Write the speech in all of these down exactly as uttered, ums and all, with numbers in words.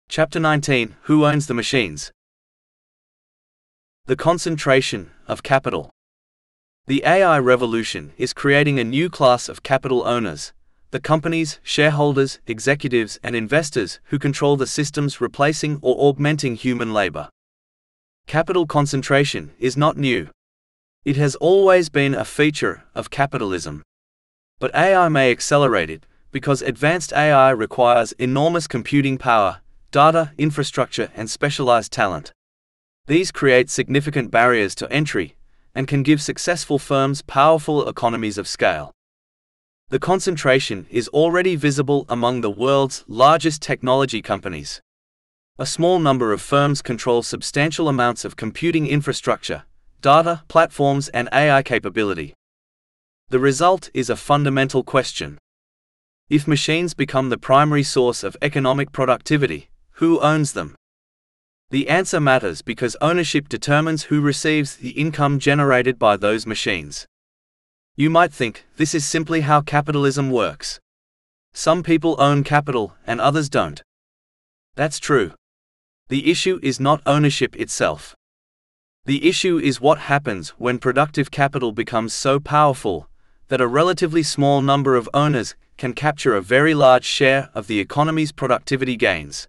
Chapter nineteen. Who owns the machines? The concentration of capital. The A I revolution is creating a new class of capital owners, the companies, shareholders, executives, and investors who control the systems replacing or augmenting human labor. Capital concentration is not new. It has always been a feature of capitalism. But A I may accelerate it, because advanced A I requires enormous computing power, data, infrastructure, and specialized talent. These create significant barriers to entry, and can give successful firms powerful economies of scale. The concentration is already visible among the world's largest technology companies. A small number of firms control substantial amounts of computing infrastructure, data, platforms, and A I capability. The result is a fundamental question. If machines become the primary source of economic productivity, who owns them? The answer matters because ownership determines who receives the income generated by those machines. You might think this is simply how capitalism works. Some people own capital and others don't. That's true. The issue is not ownership itself. The issue is what happens when productive capital becomes so powerful that a relatively small number of owners can capture a very large share of the economy's productivity gains.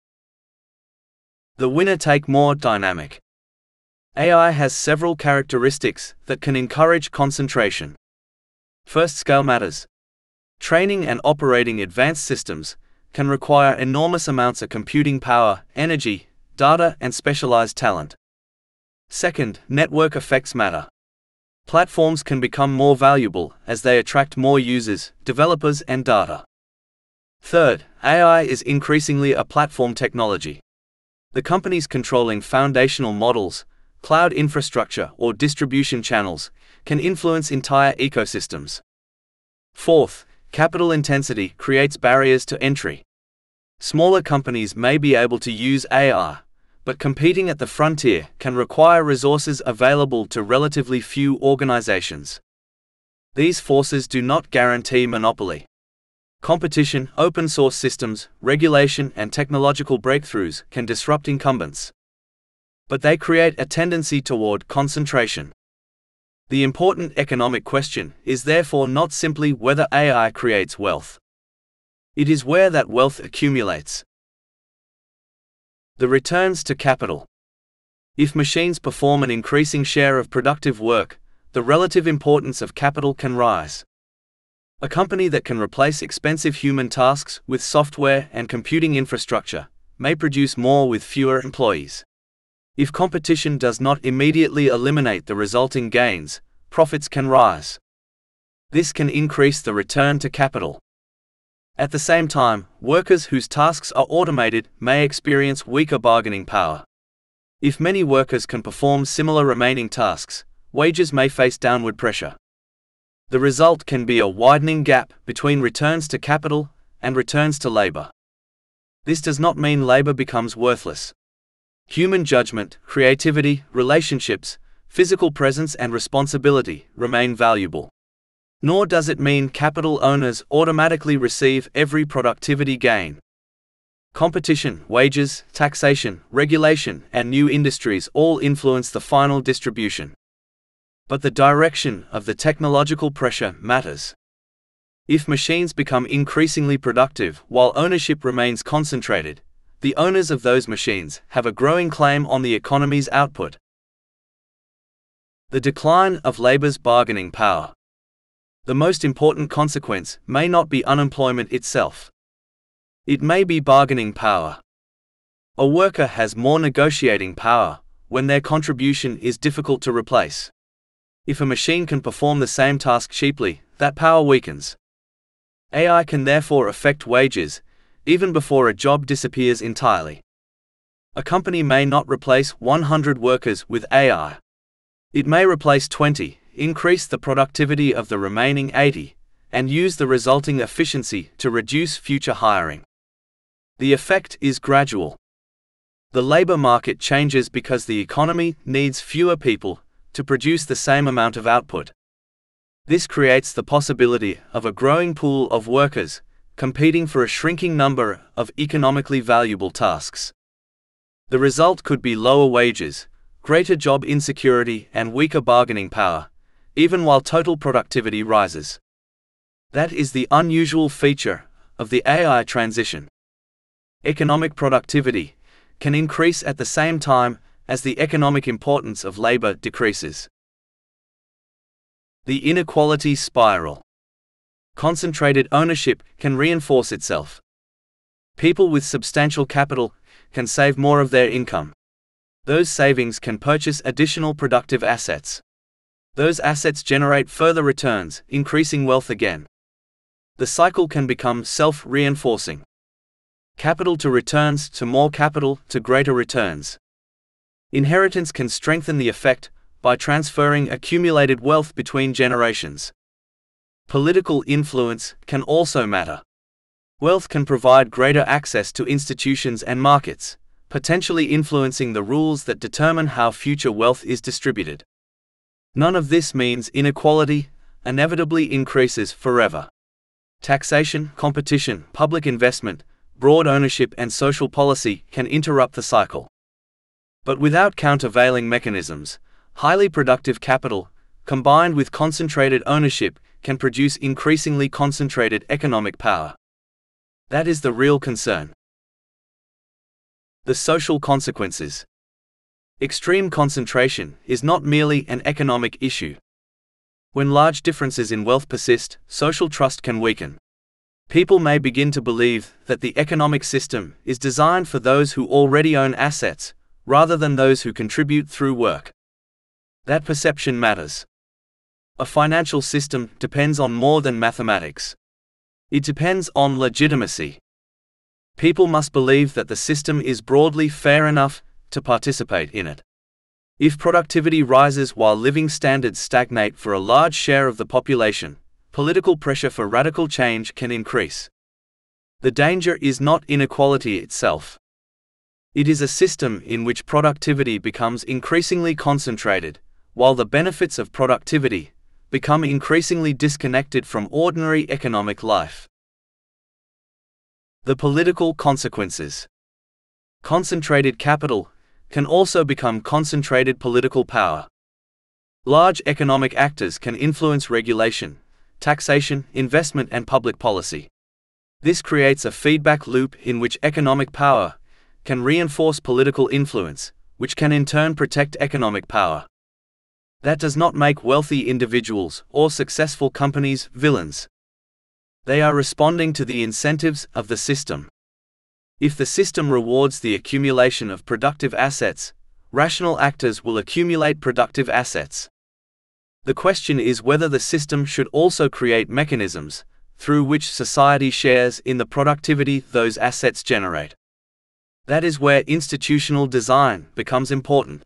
The winner-take-more dynamic. A I has several characteristics that can encourage concentration. First, scale matters. Training and operating advanced systems can require enormous amounts of computing power, energy, data, and specialized talent. Second, network effects matter. Platforms can become more valuable as they attract more users, developers, and data. Third, A I is increasingly a platform technology. The companies controlling foundational models, cloud infrastructure, or distribution channels can influence entire ecosystems. Fourth, capital intensity creates barriers to entry. Smaller companies may be able to use A I, but competing at the frontier can require resources available to relatively few organizations. These forces do not guarantee monopoly. Competition, open-source systems, regulation, and technological breakthroughs can disrupt incumbents. But they create a tendency toward concentration. The important economic question is therefore not simply whether A I creates wealth. It is where that wealth accumulates. The returns to capital. If machines perform an increasing share of productive work, the relative importance of capital can rise. A company that can replace expensive human tasks with software and computing infrastructure may produce more with fewer employees. If competition does not immediately eliminate the resulting gains, profits can rise. This can increase the return to capital. At the same time, workers whose tasks are automated may experience weaker bargaining power. If many workers can perform similar remaining tasks, wages may face downward pressure. The result can be a widening gap between returns to capital and returns to labor. This does not mean labor becomes worthless. Human judgment, creativity, relationships, physical presence, and responsibility remain valuable. Nor does it mean capital owners automatically receive every productivity gain. Competition, wages, taxation, regulation, and new industries all influence the final distribution. But the direction of the technological pressure matters. If machines become increasingly productive while ownership remains concentrated, the owners of those machines have a growing claim on the economy's output. The decline of labor's bargaining power. The most important consequence may not be unemployment itself. It may be bargaining power. A worker has more negotiating power when their contribution is difficult to replace. If a machine can perform the same task cheaply, that power weakens. A I can therefore affect wages, even before a job disappears entirely. A company may not replace one hundred workers with A I. It may replace twenty, increase the productivity of the remaining eighty, and use the resulting efficiency to reduce future hiring. The effect is gradual. The labor market changes because the economy needs fewer people to produce the same amount of output. This creates the possibility of a growing pool of workers competing for a shrinking number of economically valuable tasks. The result could be lower wages, greater job insecurity, and weaker bargaining power, even while total productivity rises. That is the unusual feature of the A I transition. Economic productivity can increase at the same time as the economic importance of labor decreases. The inequality spiral. Concentrated ownership can reinforce itself. People with substantial capital can save more of their income. Those savings can purchase additional productive assets. Those assets generate further returns, increasing wealth again. The cycle can become self-reinforcing. Capital to returns to more capital to greater returns. Inheritance can strengthen the effect by transferring accumulated wealth between generations. Political influence can also matter. Wealth can provide greater access to institutions and markets, potentially influencing the rules that determine how future wealth is distributed. None of this means inequality inevitably increases forever. Taxation, competition, public investment, broad ownership, and social policy can interrupt the cycle. But without countervailing mechanisms, highly productive capital, combined with concentrated ownership, can produce increasingly concentrated economic power. That is the real concern. The social consequences. Extreme concentration is not merely an economic issue. When large differences in wealth persist, social trust can weaken. People may begin to believe that the economic system is designed for those who already own assets, rather than those who contribute through work. That perception matters. A financial system depends on more than mathematics. It depends on legitimacy. People must believe that the system is broadly fair enough to participate in it. If productivity rises while living standards stagnate for a large share of the population, political pressure for radical change can increase. The danger is not inequality itself. It is a system in which productivity becomes increasingly concentrated, while the benefits of productivity become increasingly disconnected from ordinary economic life. The political consequences. Concentrated capital can also become concentrated political power. Large economic actors can influence regulation, taxation, investment, and public policy. This creates a feedback loop in which economic power can reinforce political influence, which can in turn protect economic power. That does not make wealthy individuals or successful companies villains. They are responding to the incentives of the system. If the system rewards the accumulation of productive assets, rational actors will accumulate productive assets. The question is whether the system should also create mechanisms through which society shares in the productivity those assets generate. That is where institutional design becomes important.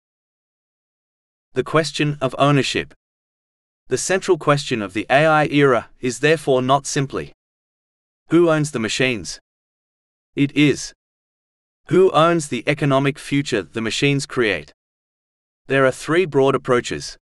The question of ownership. The central question of the A I era is therefore not simply, who owns the machines? It is, who owns the economic future the machines create? There are three broad approaches.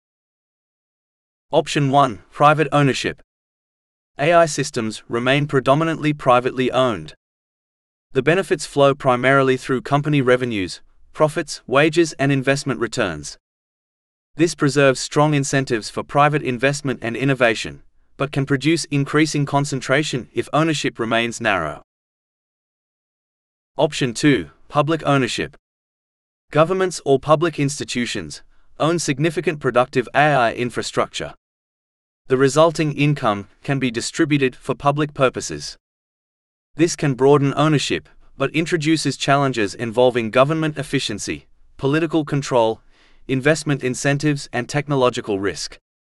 Option one, private ownership. A I systems remain predominantly privately owned. The benefits flow primarily through company revenues, profits, wages, and investment returns. This preserves strong incentives for private investment and innovation, but can produce increasing concentration if ownership remains narrow. Option two, public ownership. Governments or public institutions own significant productive A I infrastructure. The resulting income can be distributed for public purposes. This can broaden ownership, but introduces challenges involving government efficiency, political control, investment incentives, and technological risk.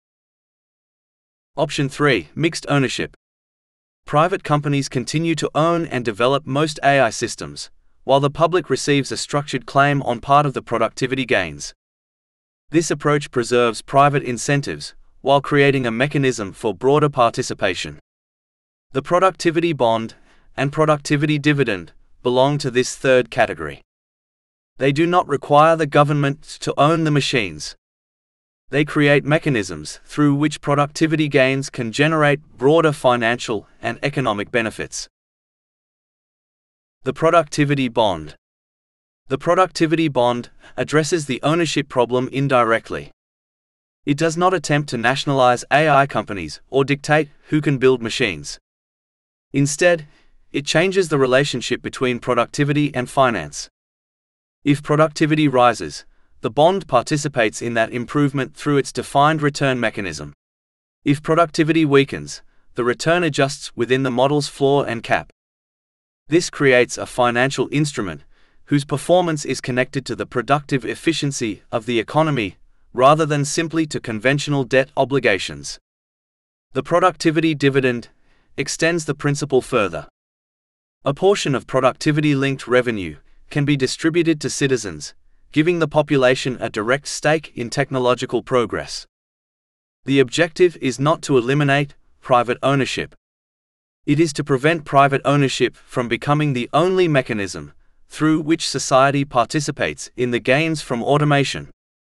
Option three, mixed ownership. Private companies continue to own and develop most A I systems, while the public receives a structured claim on part of the productivity gains. This approach preserves private incentives, while creating a mechanism for broader participation. The productivity bond and productivity dividend belong to this third category. They do not require the government to own the machines. They create mechanisms through which productivity gains can generate broader financial and economic benefits. The productivity bond. The productivity bond addresses the ownership problem indirectly. It does not attempt to nationalize A I companies or dictate who can build machines. Instead, it changes the relationship between productivity and finance. If productivity rises, the bond participates in that improvement through its defined return mechanism. If productivity weakens, the return adjusts within the model's floor and cap. This creates a financial instrument whose performance is connected to the productive efficiency of the economy rather than simply to conventional debt obligations. The productivity dividend extends the principle further. A portion of productivity-linked revenue can be distributed to citizens, giving the population a direct stake in technological progress. The objective is not to eliminate private ownership. It is to prevent private ownership from becoming the only mechanism through which society participates in the gains from automation.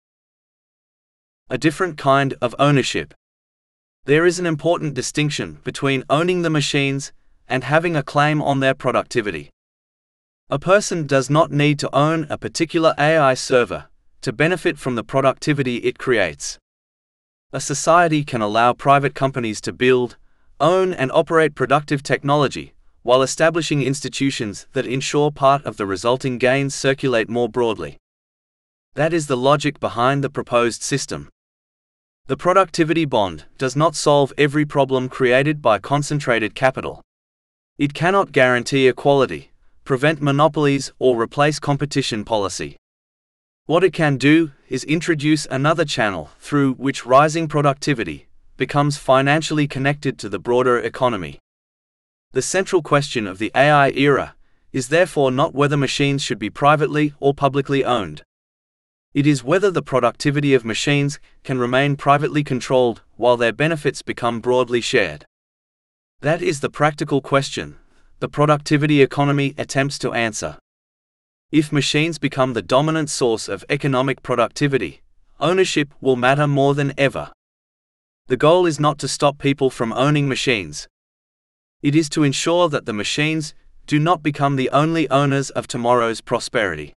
A different kind of ownership. There is an important distinction between owning the machines and having a claim on their productivity. A person does not need to own a particular A I server to benefit from the productivity it creates. A society can allow private companies to build, own and operate productive technology, while establishing institutions that ensure part of the resulting gains circulate more broadly. That is the logic behind the proposed system. The productivity bond does not solve every problem created by concentrated capital. It cannot guarantee equality, prevent monopolies, or replace competition policy. What it can do is introduce another channel through which rising productivity becomes financially connected to the broader economy. The central question of the A I era is therefore not whether machines should be privately or publicly owned. It is whether the productivity of machines can remain privately controlled while their benefits become broadly shared. That is the practical question the productivity economy attempts to answer. If machines become the dominant source of economic productivity, ownership will matter more than ever. The goal is not to stop people from owning machines. It is to ensure that the machines do not become the only owners of tomorrow's prosperity.